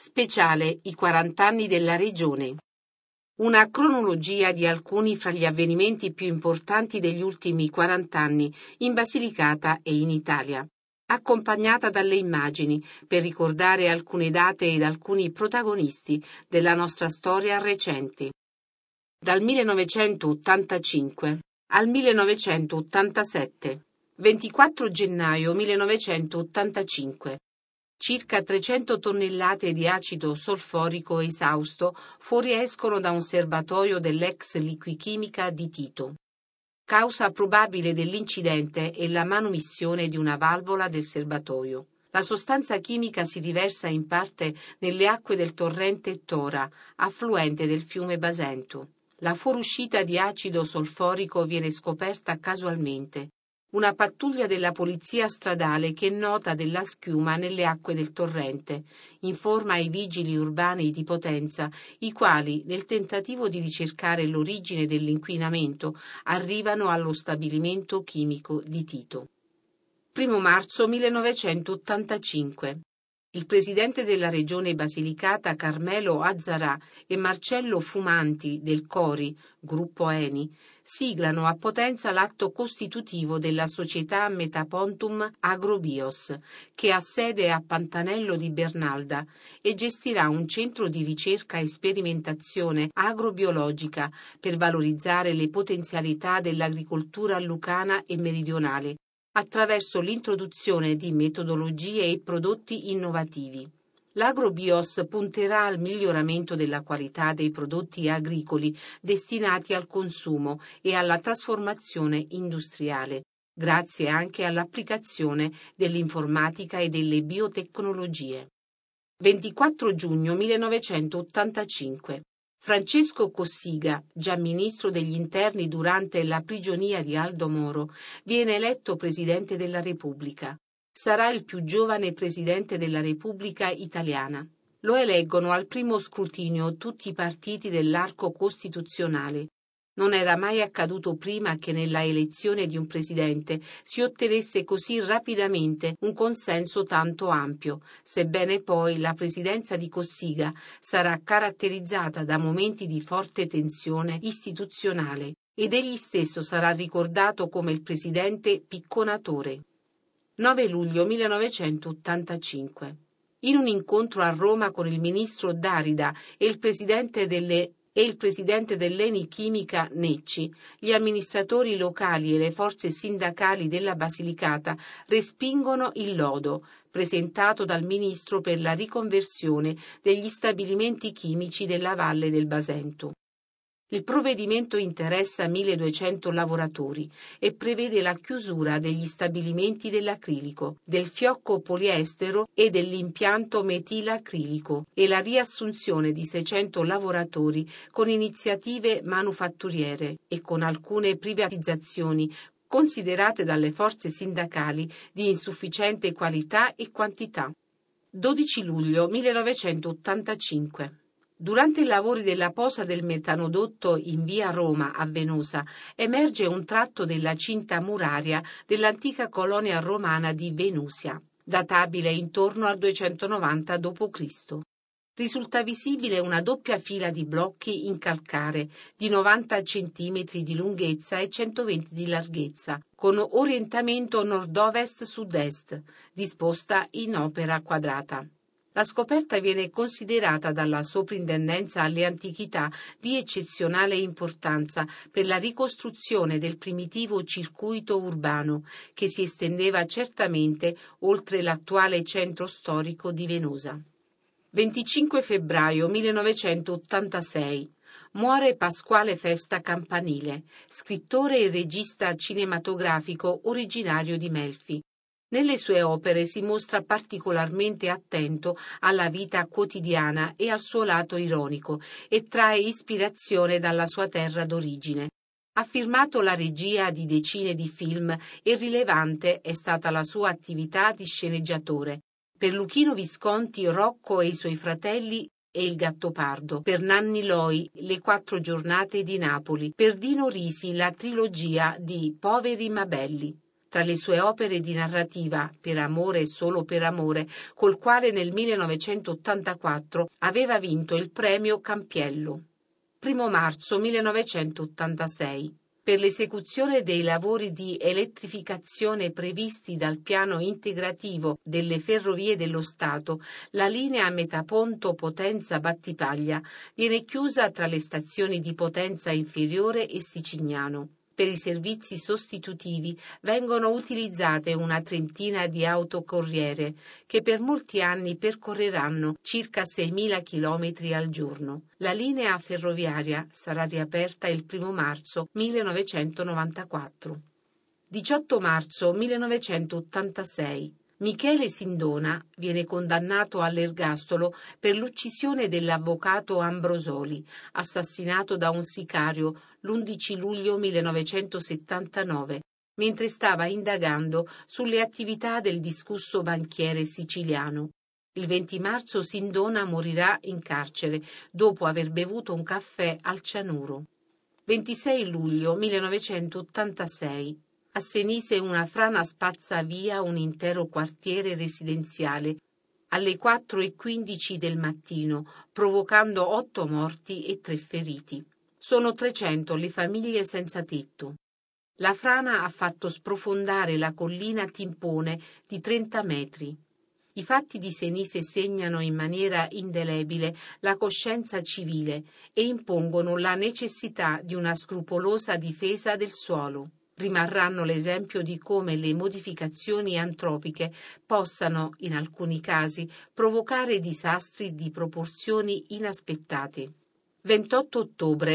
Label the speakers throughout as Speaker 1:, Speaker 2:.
Speaker 1: Speciale i 40 anni della Regione. Una cronologia di alcuni fra gli avvenimenti più importanti degli ultimi 40 anni in Basilicata e in Italia, accompagnata dalle immagini per ricordare alcune date ed alcuni protagonisti della nostra storia recenti. Dal 1985 al 1987, 24 gennaio 1985. Circa 300 tonnellate di acido solforico esausto fuoriescono da un serbatoio dell'ex Liquichimica di Tito. Causa probabile dell'incidente è la manomissione di una valvola del serbatoio. La sostanza chimica si riversa in parte nelle acque del torrente Tora, affluente del fiume Basento. La fuoriuscita di acido solforico viene scoperta casualmente. Una pattuglia della polizia stradale che nota della schiuma nelle acque del torrente, informa i vigili urbani di Potenza, i quali, nel tentativo di ricercare l'origine dell'inquinamento, arrivano allo stabilimento chimico di Tito. 1 marzo 1985. Il presidente della regione Basilicata Carmelo Azzarà e Marcello Fumanti del Cori, gruppo Eni, siglano a Potenza l'atto costitutivo della società Metapontum Agrobios, che ha sede a Pantanello di Bernalda e gestirà un centro di ricerca e sperimentazione agrobiologica per valorizzare le potenzialità dell'agricoltura lucana e meridionale, attraverso l'introduzione di metodologie e prodotti innovativi. L'Agrobios punterà al miglioramento della qualità dei prodotti agricoli destinati al consumo e alla trasformazione industriale, grazie anche all'applicazione dell'informatica e delle biotecnologie. 24 giugno 1985. Francesco Cossiga, già ministro degli interni durante la prigionia di Aldo Moro, viene eletto Presidente della Repubblica. Sarà il più giovane Presidente della Repubblica italiana. Lo eleggono al primo scrutinio tutti i partiti dell'arco costituzionale. Non era mai accaduto prima che nella elezione di un presidente si ottenesse così rapidamente un consenso tanto ampio, sebbene poi la presidenza di Cossiga sarà caratterizzata da momenti di forte tensione istituzionale ed egli stesso sarà ricordato come il presidente picconatore. 9 luglio 1985. In un incontro a Roma con il ministro Darida e il presidente dell'Eni Chimica Necci, gli amministratori locali e le forze sindacali della Basilicata respingono il lodo presentato dal ministro per la riconversione degli stabilimenti chimici della Valle del Basento. Il provvedimento interessa 1.200 lavoratori e prevede la chiusura degli stabilimenti dell'acrilico, del fiocco poliestero e dell'impianto metilacrilico e la riassunzione di 600 lavoratori con iniziative manufatturiere e con alcune privatizzazioni considerate dalle forze sindacali di insufficiente qualità e quantità. 12 luglio 1985. Durante i lavori della posa del metanodotto in via Roma a Venosa emerge un tratto della cinta muraria dell'antica colonia romana di Venusia, databile intorno al 290 d.C. Risulta visibile una doppia fila di blocchi in calcare di 90 cm di lunghezza e 120 di larghezza, con orientamento nord-ovest-sud-est, disposta in opera quadrata. La scoperta viene considerata dalla Soprintendenza alle Antichità di eccezionale importanza per la ricostruzione del primitivo circuito urbano che si estendeva certamente oltre l'attuale centro storico di Venosa. 25 febbraio 1986. Muore Pasquale Festa Campanile, scrittore e regista cinematografico originario di Melfi. Nelle sue opere si mostra particolarmente attento alla vita quotidiana e al suo lato ironico e trae ispirazione dalla sua terra d'origine. Ha firmato la regia di decine di film e rilevante è stata la sua attività di sceneggiatore. Per Luchino Visconti, Rocco e i suoi fratelli e il Gattopardo, per Nanni Loi, Le 4 giornate di Napoli, per Dino Risi, la trilogia di Poveri ma belli. Tra le sue opere di narrativa, Per amore e solo per amore, col quale nel 1984 aveva vinto il premio Campiello. 1 marzo 1986. Per l'esecuzione dei lavori di elettrificazione previsti dal piano integrativo delle Ferrovie dello Stato, la linea Metaponto Potenza-Battipaglia viene chiusa tra le stazioni di Potenza Inferiore e Sicignano. Per i servizi sostitutivi vengono utilizzate una trentina di autocorriere che per molti anni percorreranno circa 6.000 km al giorno. La linea ferroviaria sarà riaperta il 1 marzo 1994. 18 marzo 1986. Michele Sindona viene condannato all'ergastolo per l'uccisione dell'avvocato Ambrosoli, assassinato da un sicario l'11 luglio 1979, mentre stava indagando sulle attività del discusso banchiere siciliano. Il 20 marzo Sindona morirà in carcere dopo aver bevuto un caffè al cianuro. 26 luglio 1986. A Senise una frana spazza via un intero quartiere residenziale alle 4:15 del mattino, provocando 8 morti e 3 feriti. Sono 300 le famiglie senza tetto. La frana ha fatto sprofondare la collina Timpone di 30 metri. I fatti di Senise segnano in maniera indelebile la coscienza civile e impongono la necessità di una scrupolosa difesa del suolo. Rimarranno l'esempio di come le modificazioni antropiche possano, in alcuni casi, provocare disastri di proporzioni inaspettate. 28 ottobre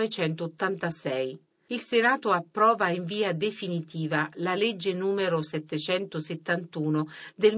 Speaker 1: 1986. Il Senato approva in via definitiva la legge numero 771 del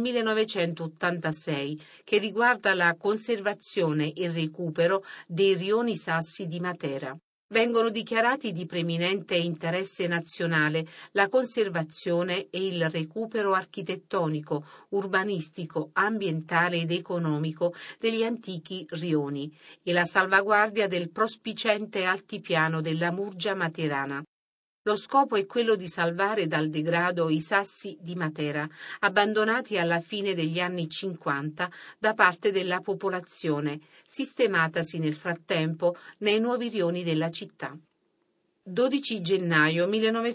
Speaker 1: 1986 che riguarda la conservazione e il recupero dei rioni Sassi di Matera. Vengono dichiarati di preminente interesse nazionale la conservazione e il recupero architettonico, urbanistico, ambientale ed economico degli antichi rioni e la salvaguardia del prospicente altipiano della Murgia materana. Lo scopo è quello di salvare dal degrado i sassi di Matera, abbandonati alla fine degli anni 50 da parte della popolazione, sistematasi nel frattempo nei nuovi rioni della città. 12 gennaio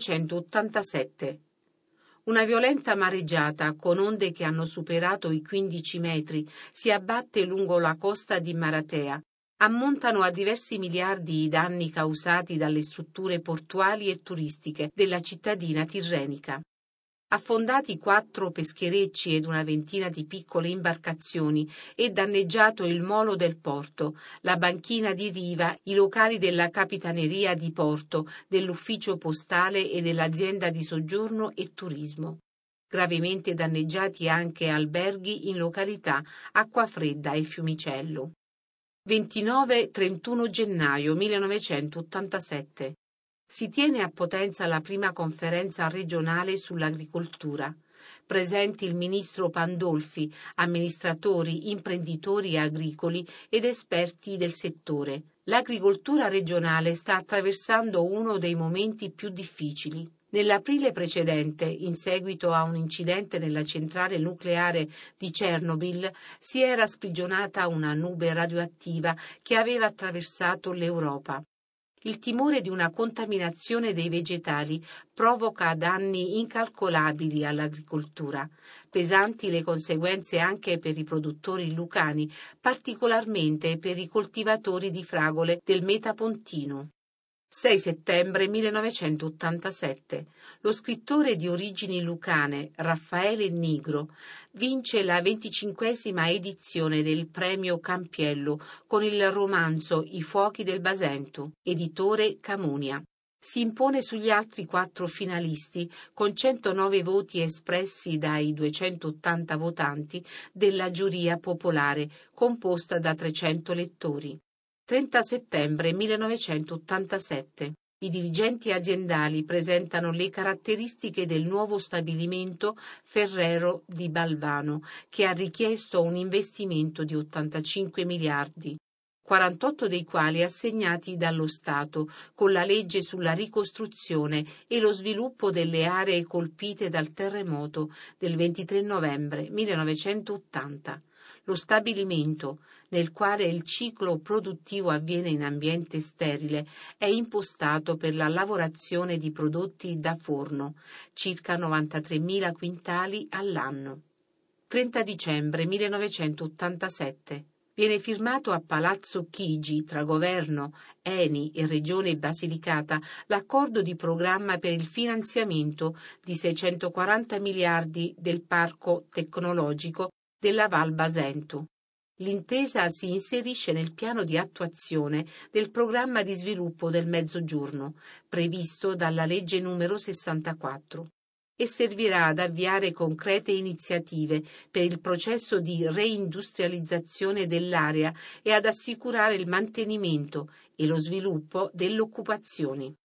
Speaker 1: 1987. Una violenta mareggiata, con onde che hanno superato i 15 metri, si abbatte lungo la costa di Maratea. Ammontano a diversi miliardi i danni causati dalle strutture portuali e turistiche della cittadina tirrenica. Affondati 4 pescherecci ed una ventina di piccole imbarcazioni e danneggiato il molo del porto, la banchina di riva, i locali della capitaneria di porto, dell'ufficio postale e dell'azienda di soggiorno e turismo. Gravemente danneggiati anche alberghi in località Acquafredda e Fiumicello. 29-31 gennaio 1987. Si tiene a Potenza la prima conferenza regionale sull'agricoltura. Presenti il ministro Pandolfi, amministratori, imprenditori agricoli ed esperti del settore. L'agricoltura regionale sta attraversando uno dei momenti più difficili. Nell'aprile precedente, in seguito a un incidente nella centrale nucleare di Chernobyl, si era sprigionata una nube radioattiva che aveva attraversato l'Europa. Il timore di una contaminazione dei vegetali provoca danni incalcolabili all'agricoltura. Pesanti le conseguenze anche per i produttori lucani, particolarmente per i coltivatori di fragole del Metapontino. 6 settembre 1987. Lo scrittore di origini lucane Raffaele Nigro vince la 25ª edizione del premio Campiello con il romanzo I fuochi del Basento, editore Camunia. Si impone sugli altri 4 finalisti con 109 voti espressi dai 280 votanti della giuria popolare composta da 300 lettori. 30 settembre 1987. I dirigenti aziendali presentano le caratteristiche del nuovo stabilimento Ferrero di Balvano, che ha richiesto un investimento di 85 miliardi. 48 dei quali assegnati dallo Stato con la legge sulla ricostruzione e lo sviluppo delle aree colpite dal terremoto del 23 novembre 1980. Lo stabilimento, nel quale il ciclo produttivo avviene in ambiente sterile, è impostato per la lavorazione di prodotti da forno, circa 93.000 quintali all'anno. 30 dicembre 1987. Viene firmato a Palazzo Chigi tra governo, ENI e Regione Basilicata l'accordo di programma per il finanziamento di 640 miliardi del parco tecnologico della Val Basento. L'intesa si inserisce nel piano di attuazione del programma di sviluppo del Mezzogiorno, previsto dalla legge numero 64. E servirà ad avviare concrete iniziative per il processo di reindustrializzazione dell'area e ad assicurare il mantenimento e lo sviluppo dell'occupazione.